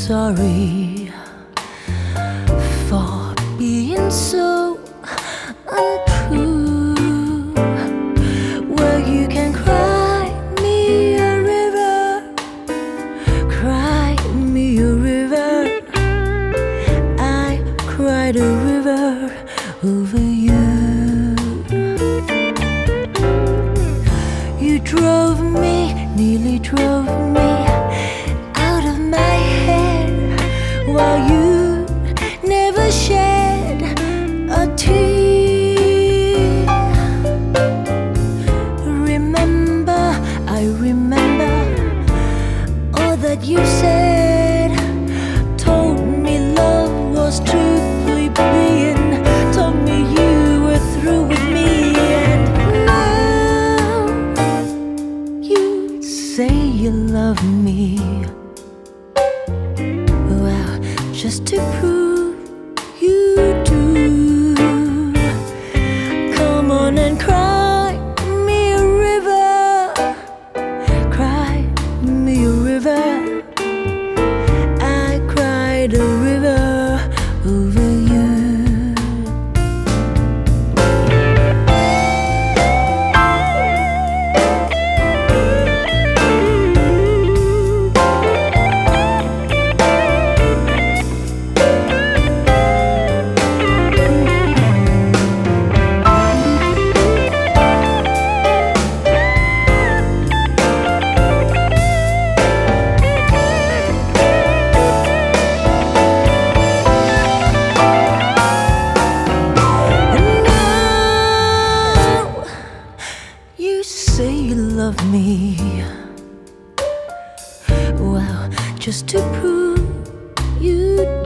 sorry for being so untrue. Well, you can cry me a river, cry me a river. I cried a river over you. You drove me, nearly drove me out of my head, while you never shed a tear. Remember, I remember all that you said. Told me love was too plebeian, told me you were through with me. And now you say you love me. Well, just to prove you do, come on and cry me a river, cry me a river. I cried a river over you. Say you love me. Well, just to prove you